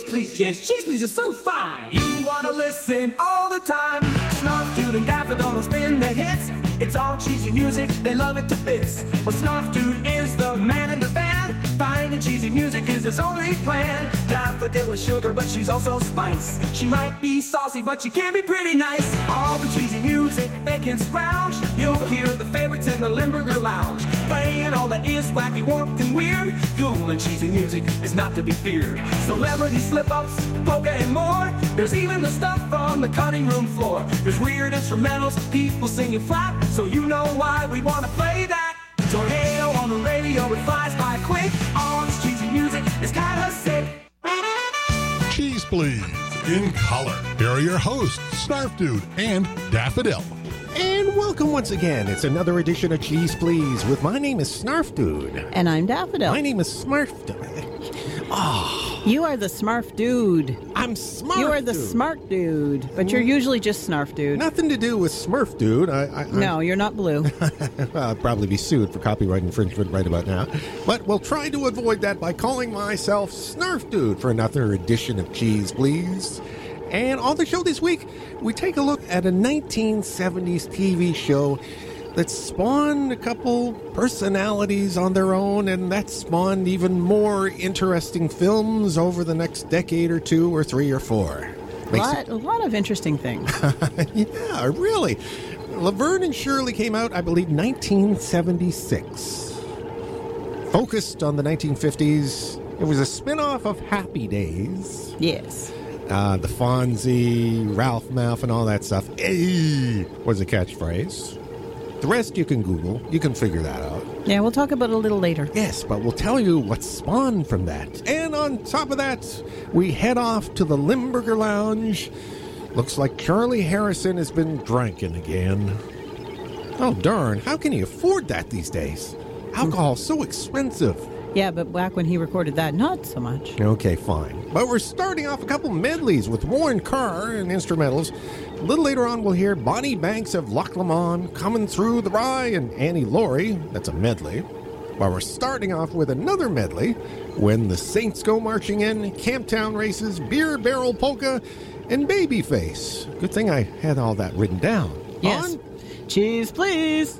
please, yes, cheese please is so fine. You wanna listen all the time. Snarf Dude and Daffodil will spin the hits. It's all cheesy music, they love it to bits. Well, Snarf Dude is the man in the band. Finding cheesy music is his only plan. Daffodil is sugar, but she's also spice. She might be saucy, but she can be pretty nice. All the cheesy music they can scrounge. You'll hear the favorites in the Limburger Lounge. Playing all that is wacky, warped, and weird. Googling cheesy music is not to be feared. Celebrity slip-ups, polka, and more. There's even the stuff on the cutting room floor. There's weird instrumentals, people singing flat. So you know why we wanna play that. Tornado on the radio, it flies by quick. All this cheesy music is kinda sick. Cheese Please, in color. Here are your hosts, Snarf Dude and Daffodil. And welcome once again. It's another edition of Cheese Please with my name is Snarf Dude. And I'm Daffodil. My name is Smurf Dude. You are the Smurf Dude. I'm Smart. You are the smart dude, but you're usually just Snarf Dude. Nothing to do with Smurf Dude. No, you're not blue. I'll probably be sued for copyright infringement right about now. But we'll try to avoid that by calling myself Snarf Dude for another edition of Cheese Please. And on the show this week, we take a look at a 1970s TV show that spawned a couple personalities on their own, and that spawned even more interesting films over the next decade or two or three or four. A lot of interesting things. Yeah, really. Laverne and Shirley came out, I believe, 1976. Focused on the 1950s. It was a spin-off of Happy Days. Yes. The Fonzie, Ralph Malph, and all that stuff was a catchphrase. The rest you can Google. You can figure that out. Yeah, we'll talk about it a little later. Yes, but we'll tell you what spawned from that. And on top of that, we head off to the Limburger Lounge. Looks like Charlie Harrison has been drinking again. Oh, darn. How can you afford that these days? Alcohol's so expensive. Yeah, but back when he recorded that, not so much. Okay, fine. But we're starting off a couple medleys with Warren Carr and instrumentals. A little later on, we'll hear Bonnie Banks of Loch Lomond, Coming Through the Rye, and Annie Laurie. That's a medley. While we're starting off with another medley, When the Saints Go Marching In, Camptown Races, Beer Barrel Polka, and Babyface. Good thing I had all that written down. Yes. Cheese, please.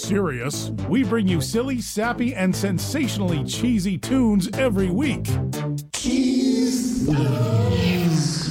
serious. We bring you silly, sappy, and sensationally cheesy tunes every week. Cheese Please.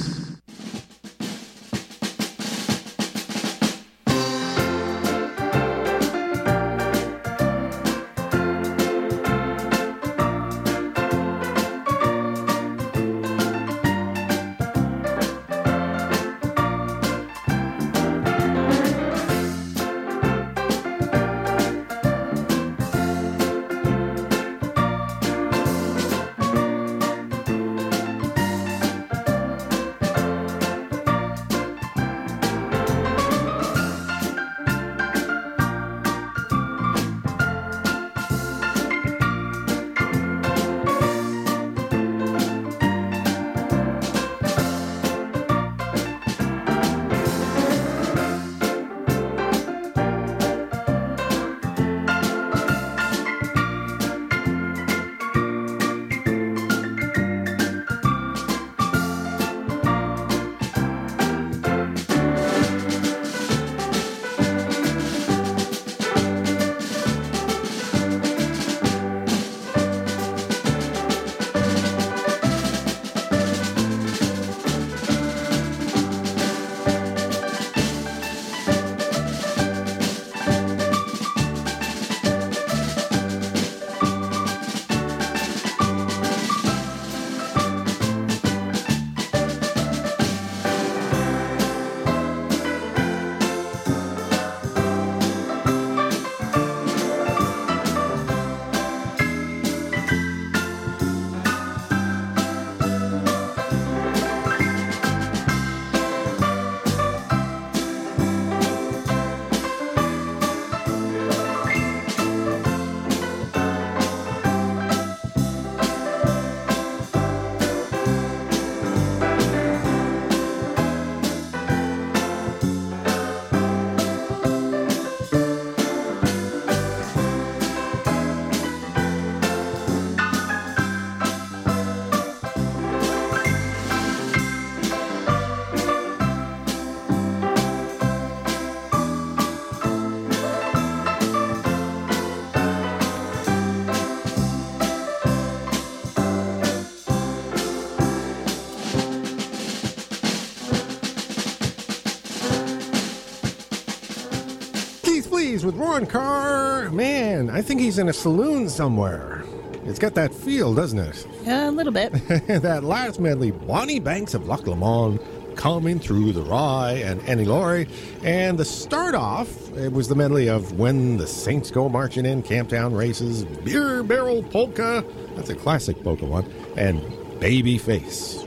With Ron Carr. Man, I think he's in a saloon somewhere. It's got that feel, doesn't it? A little bit. That last medley, Bonnie Banks of Loch Lomond, Coming Through the Rye, and Annie Laurie. And the start off, it was the medley of When the Saints Go Marching In, Camptown Races, Beer Barrel Polka, that's a classic polka one, and Baby Face.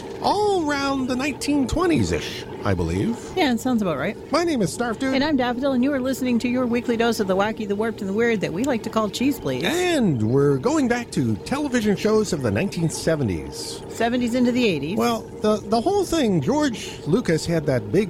All around the 1920s-ish, I believe. Yeah, it sounds about right. My name is Snarfdude. And I'm Daffodil, and you are listening to your weekly dose of the wacky, the warped, and the weird that we like to call Cheese Please. And we're going back to television shows of the 1970s. 70s into the 80s. Well, the whole thing, George Lucas had that big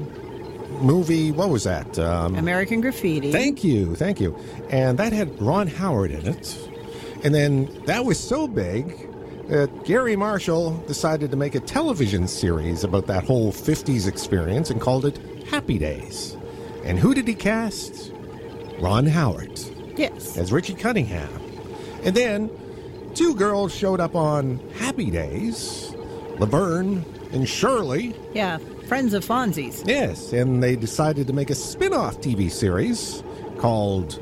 movie, what was that? American Graffiti. Thank you. And that had Ron Howard in it. And then that was so big that Gary Marshall decided to make a television series about that whole 50s experience and called it Happy Days. And who did he cast? Ron Howard. Yes. As Richie Cunningham. And then two girls showed up on Happy Days, Laverne and Shirley. Yeah, friends of Fonzie's. Yes, and they decided to make a spin-off TV series called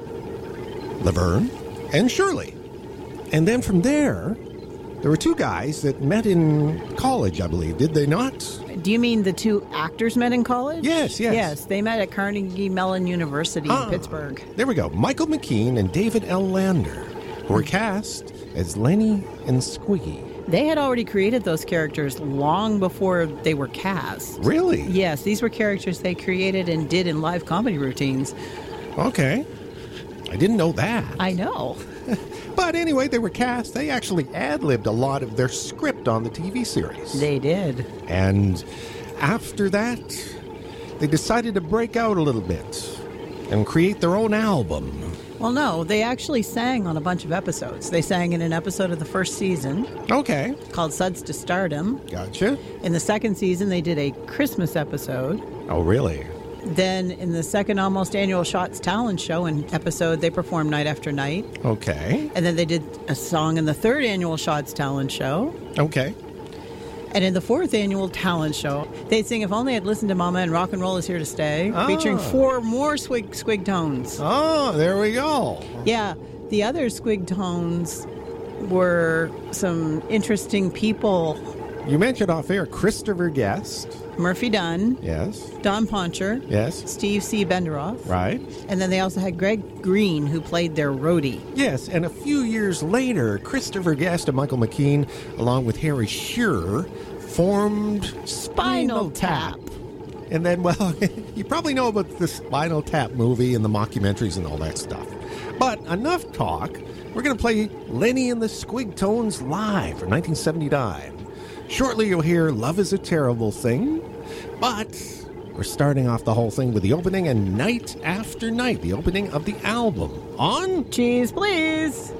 Laverne and Shirley. And then from there were two guys that met in college, I believe. Did they not? Do you mean the two actors met in college? Yes. Yes, they met at Carnegie Mellon University in Pittsburgh. There we go. Michael McKean and David L. Lander were cast as Lenny and Squiggy. They had already created those characters long before they were cast. Really? Yes, these were characters they created and did in live comedy routines. Okay. I didn't know that. I know. But anyway, they were cast. They actually ad-libbed a lot of their script on the TV series. They did. And after that, they decided to break out a little bit and create their own album. Well, no, they actually sang on a bunch of episodes. They sang in an episode of the first season. Okay. Called Suds to Stardom. Gotcha. In the second season, they did a Christmas episode. Oh, really? Then in the second almost annual Shots Talent Show episode, they performed Night After Night. Okay. And then they did a song in the third annual Shots Talent Show. Okay. And in the fourth annual talent show, they'd sing If Only I'd Listened to Mama and Rock and Roll Is Here to Stay, featuring 4 more Squig Tones. Oh, there we go. Yeah, the other Squig Tones were some interesting people. You mentioned off air Christopher Guest. Murphy Dunn. Yes. Don Poncher. Yes. Steve C. Benderoff. Right. And then they also had Greg Green, who played their roadie. Yes, and a few years later, Christopher Guest and Michael McKean, along with Harry Shearer, formed Spinal Tap. And then, well, you probably know about the Spinal Tap movie and the mockumentaries and all that stuff. But enough talk. We're going to play Lenny and the Squig Tones live from 1979. Shortly, you'll hear Love is a Terrible Thing, but we're starting off the whole thing with the opening and Night After Night, the opening of the album on Cheese Please.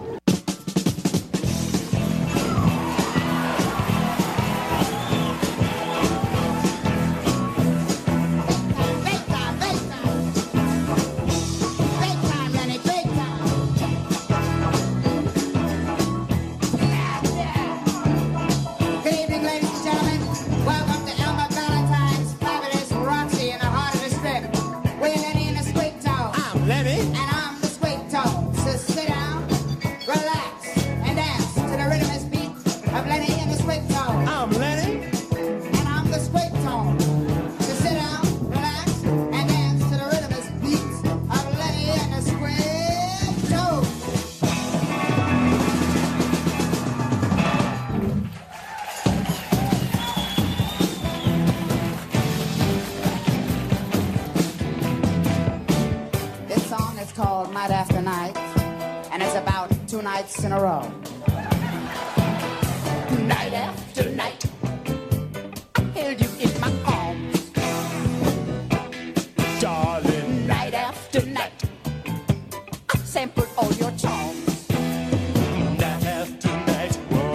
In a row. Night after night, I held you in my arms, darling. Night after night, I sampled all your charms. Night after night,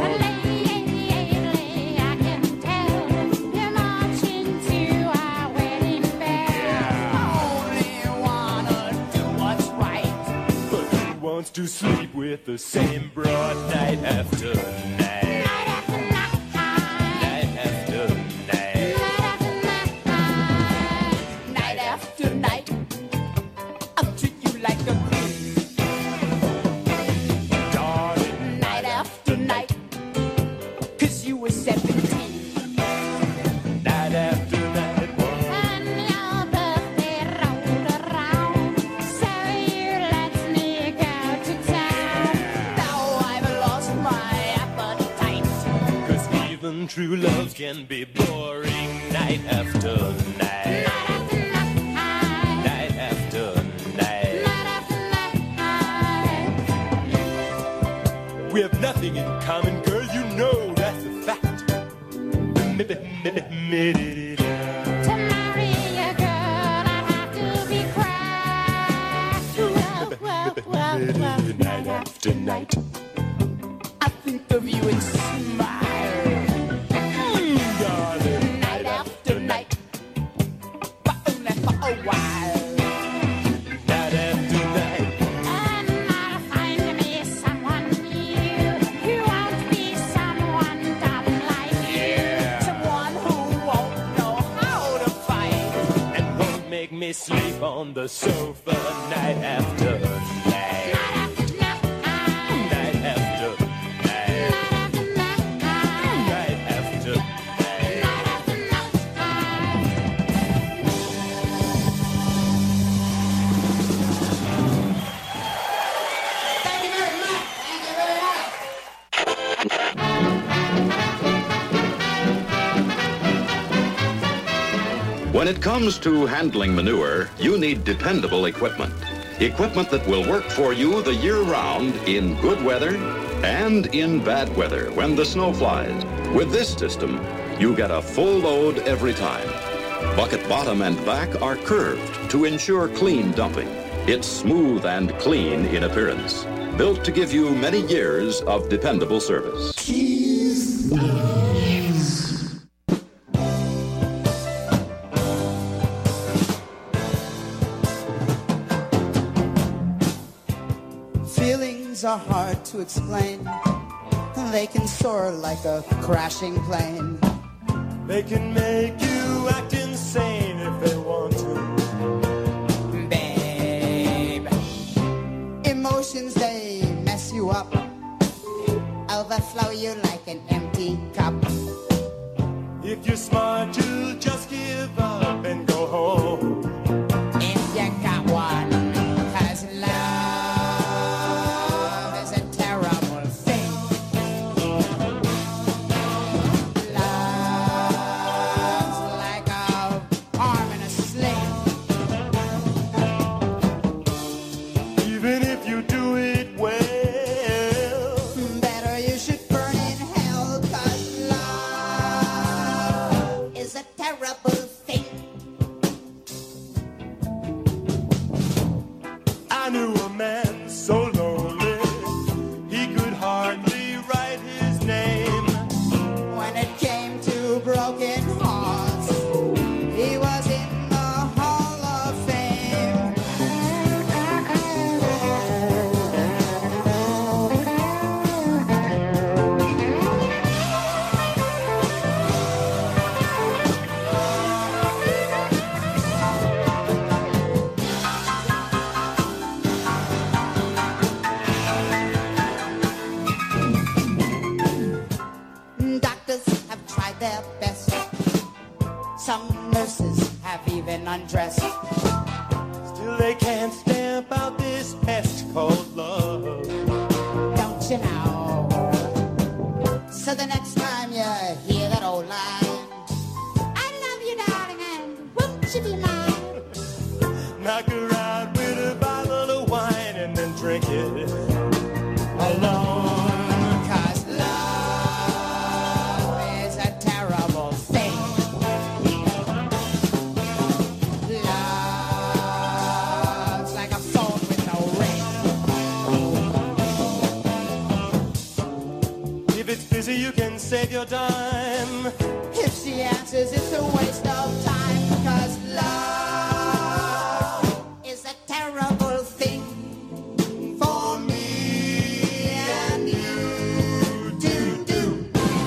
lately I can tell you're marching to our wedding bell. Only wanna do what's right, but who wants to sleep with the same broad night after night? Night after night. Night after night. Night after night. I'll treat you like a queen, darling. Night after night, 'cause you were 17. Night after night. And your birthday rolled around, so you let me go to town. Now I've lost my appetite, 'cause even true love can be boring. Night after night. Night after night. Night after night. Night after night. We have nothing in common, girl, you know that's a fact. To marry a girl, I have to be cracked. Night after night, I think of you and smile, darling. Night after night, but only for a while. Night after night, and I'll find me someone new who won't be someone dumb like you. Someone who won't know how to fight and won't make me sleep on the sofa. Night after night. When it comes to handling manure, you need dependable equipment. Equipment that will work for you the year round in good weather and in bad weather when the snow flies. With this system, you get a full load every time. Bucket bottom and back are curved to ensure clean dumping. It's smooth and clean in appearance. Built to give you many years of dependable service. Feelings are hard to explain. They can soar like a crashing plane. They can make you act insane if they want to. Babe, emotions, they mess you up, overflow you like an empty cup. If you're smart, you'll just give up and go home. If you got one, 'cause love is a terrible thing. Love's like a arm in a sling. Even if you do it well, Better you should burn in hell, 'cause love is a terrible thing. I knew a man so lonely, he could hardly write his name. When it came to broken hearts, he was in the Hall of Fame. Doctors have tried their best. Some nurses have even undressed. Still they can't stamp out this pest called love. Don't you know? So the next time you hear that old line, I love you, darling, and won't you be mine? Knock her out with a bottle of wine and then drink it alone. 'Cause love is a terrible thing. Love's like a phone with no ring. If it's busy, you can save your dime. If she answers, it's a waste of time. 'Cause love is a terrible thing for me and you to do.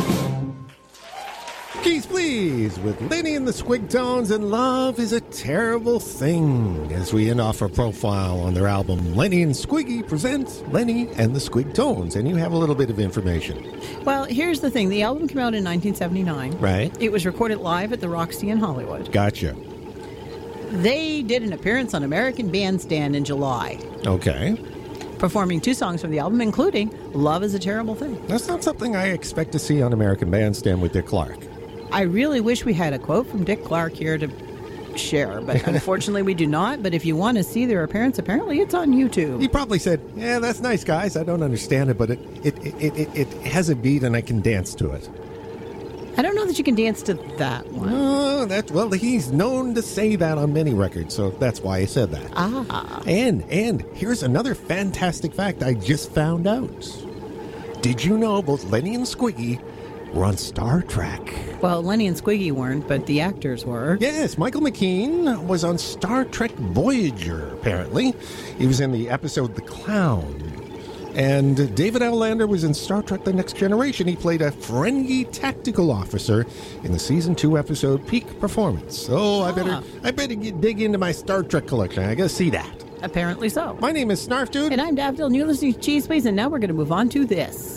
Keys Please with Lenny and the Squigtones, and Love is a Terrible Thing, as we end off our profile on their album Lenny and Squiggy present Lenny and the Squigtones, and you have a little bit of information. Well, here's the thing. The album came out in 1979. Right. It was recorded live at the Roxy in Hollywood. Gotcha. They did an appearance on American Bandstand in July, Okay. performing 2 songs from the album, including Love is a Terrible Thing. That's not something I expect to see on American Bandstand with Dick Clark. I really wish we had a quote from Dick Clark here to share, but unfortunately we do not. But if you want to see their appearance, apparently it's on YouTube. He probably said, "Yeah, that's nice, guys. I don't understand it, but it has a beat and I can dance to it." I don't know that you can dance to that one. Oh, well, he's known to say that on many records, so that's why I said that. Ah. And here's another fantastic fact I just found out. Did you know both Lenny and Squiggy were on Star Trek? Well, Lenny and Squiggy weren't, but the actors were. Yes, Michael McKean was on Star Trek Voyager, apparently. He was in the episode The Clown. And David Outlander was in Star Trek The Next Generation. He played a Ferengi tactical officer in the Season 2 episode Peak Performance. So I better dig into my Star Trek collection. I gotta see that. Apparently so. My name is Snarf Dude. And I'm Daffodil, and you're listening to Cheese Please, and now we're going to move on to this.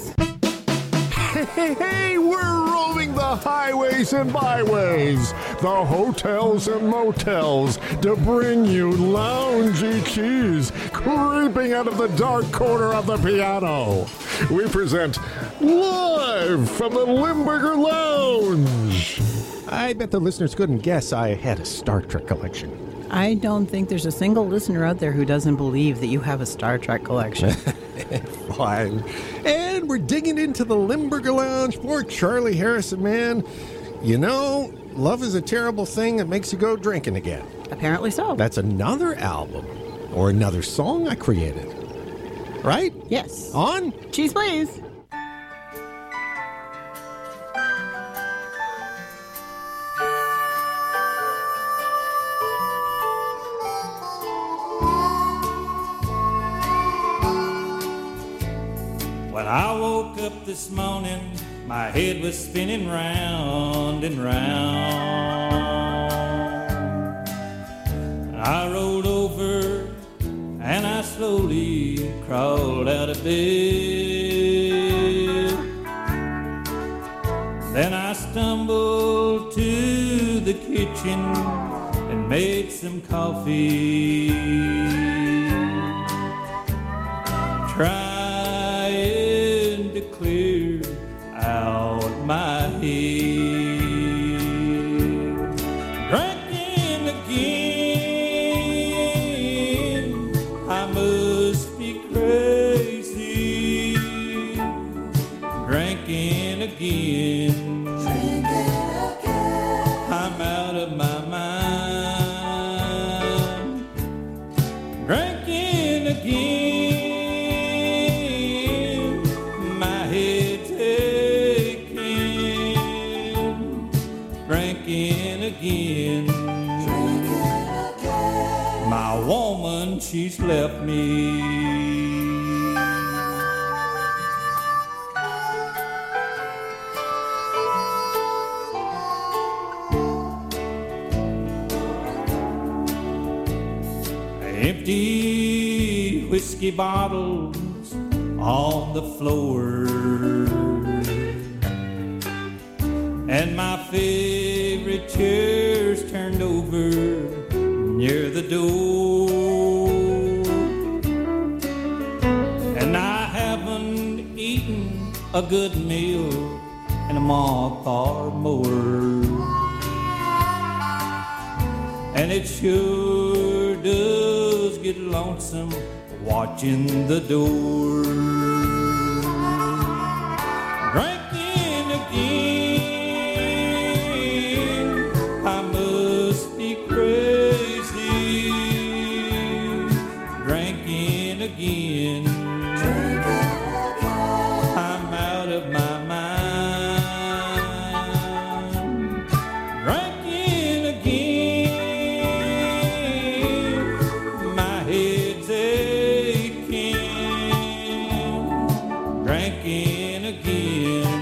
Hey, we're roaming the highways and byways, the hotels and motels, to bring you loungy cheese creeping out of the dark corner of the piano. We present live from the Limburger Lounge. I bet the listeners couldn't guess I had a Star Trek collection. I don't think there's a single listener out there who doesn't believe that you have a Star Trek collection. Fine. And we're digging into the Limburger Lounge for Charlie Harrison, man. You know, love is a terrible thing that makes you go drinking again. Apparently so. That's another album or another song I created. Right? Yes. On Cheese Please. When I woke up this morning, my head was spinning round and round. I rolled over and I slowly crawled out of bed. Then I stumbled to the kitchen and made some coffee, trying to clear out my head. Drinking again, I must be crazy. Drinking again, I'm out of my mind. Drinking again, my head's aching. Drinking again, my woman, she's left me. Empty whiskey bottles on the floor, and my favorite chair's turned over near the door. And I haven't eaten a good meal in a month or more, and it sure does get lonesome watching the door. Drinking again, I must be crazy. Drinking again, I'm out of my mind. Drinking again, my head's aching. Drinking again,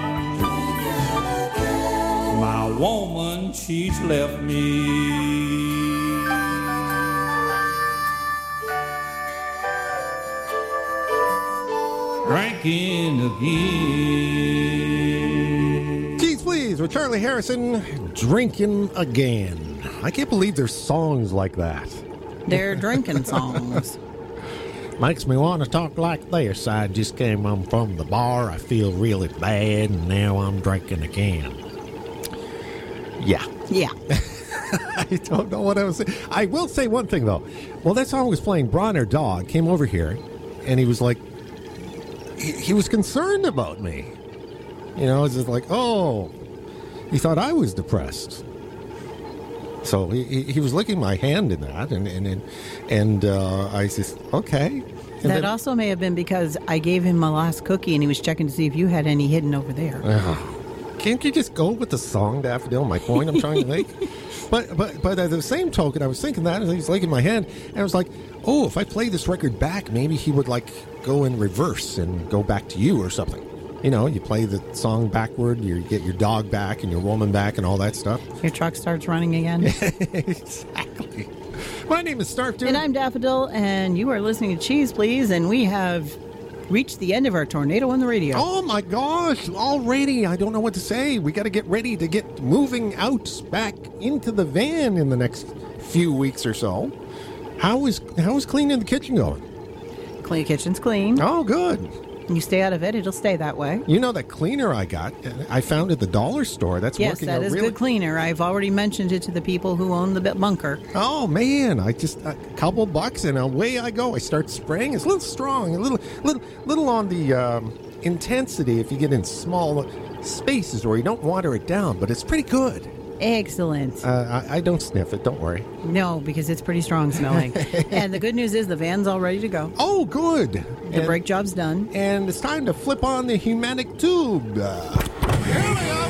my woman, she's left me. Drinking again. Cheese Please with Charlie Harrison, Drinking Again. I can't believe there's songs like that. They're drinking songs. Makes me want to talk like this. I just came home from the bar. I feel really bad, and now I'm drinking again. Yeah. Yeah. I don't know what I was saying. I will say one thing, though. Well, that song was playing. Bronner Dog came over here, and he was like, he was concerned about me. You know, it's just like, oh, he thought I was depressed. So he was licking my hand in that, and I said, okay. And That also may have been because I gave him my last cookie, and he was checking to see if you had any hidden over there. Can't you just go with the song, Daffodil? My point I'm trying to make. But at the same token, I was thinking that, and he was licking my hand, and I was like, oh, if I play this record back, maybe he would like go in reverse and go back to you or something. You know, you play the song backward, you get your dog back and your woman back and all that stuff. Your truck starts running again. Exactly. My name is Snarf Dude. And I'm Daffodil, and you are listening to Cheese Please, and we have reached the end of our Tornado on the Radio. Oh my gosh, already. I don't know what to say. We got to get ready to get moving out back into the van in the next few weeks or so. How is cleaning the kitchen going? Clean kitchen's clean. Oh, good. You stay out of it, it'll stay that way. You know that cleaner I got, I found at the dollar store. That's yes, working that out is really good cleaner. I've already mentioned it to the people who own the bunker. Oh man, I just a couple bucks and away I go. I start spraying. It's a little strong, a little on the intensity if you get in small spaces or you don't water it down, but it's pretty good. Excellent. I don't sniff it. Don't worry. No, because it's pretty strong smelling. And the good news is the van's all ready to go. Oh, good. The brake job's done. And it's time to flip on the Humanic tube. Here we go.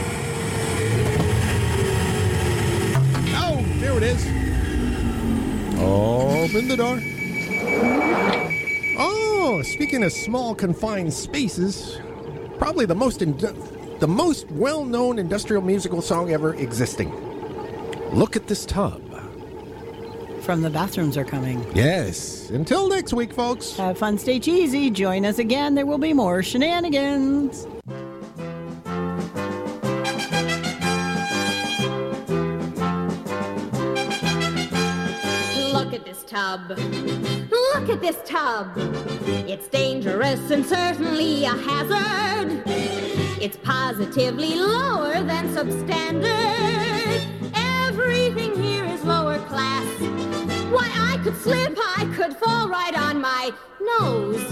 Oh, there it is. Open the door. Oh, Oh, speaking of small confined spaces, probably the most well-known industrial musical song ever existing. Look at this tub. From The Bathrooms Are Coming. Yes. Until next week, folks. Have fun, stay cheesy. Join us again. There will be more shenanigans. Look at this tub. Look at this tub. It's dangerous and certainly a hazard. It's positively lower than substandard. Everything here is lower class. Why, I could slip, I could fall right on my nose.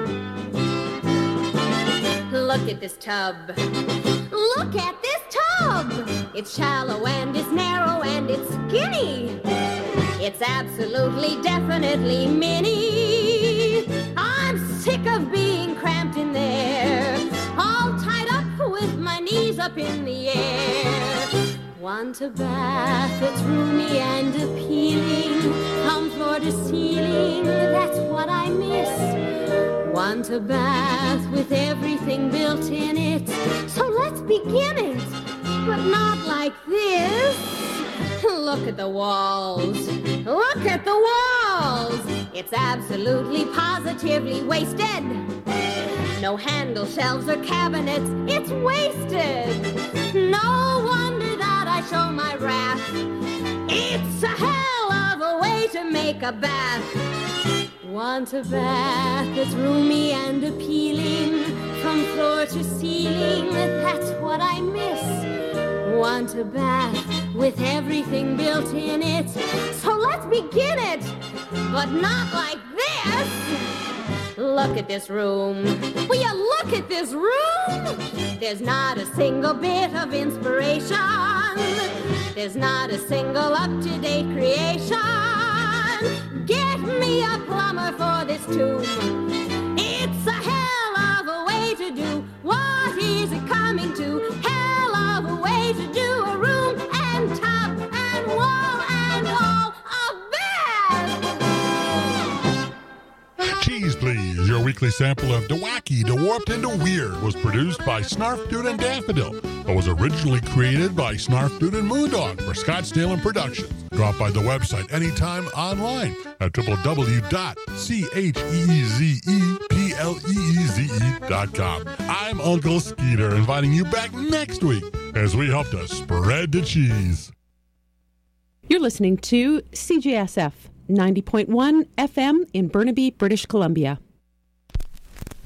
Look at this tub. Look at this tub. It's shallow and it's narrow and it's skinny. It's absolutely, definitely mini. I'm sick of being cramped in there, all tied up with my knees up in the air. Want a bath that's roomy and appealing, from floor to ceiling, that's what I miss. Want a bath with everything built in it, so let's begin it, but not like this. Look at the walls. Look at the walls. It's absolutely, positively wasted. No handle shelves or cabinets. It's wasted. No wonder that I show my wrath. It's a hell of a way to make a bath. Want a bath that's roomy and appealing, from floor to ceiling, that's what I miss. Want a bath with everything built in it, so let's begin it, but not like this. Look at this room. Will you look at this room? There's not a single bit of inspiration. There's not a single up-to-date creation. Get me a plumber for this tomb. It's a hell of a way to do. What is it coming to? Hell of a way to do a room and tub and wall and all a bath. Cheese Please, your weekly sample of the wacky, the warped, and the weird was produced by Snarf Dude and Daffodil, but was originally created by Snarf Dude and Moondog for Scottsdale and Productions. Drop by the website anytime online at www.cheezepleeze.com. I'm Uncle Skeeter, inviting you back next week as we help to spread the cheese. You're listening to CJSF 90.1 FM in Burnaby, British Columbia.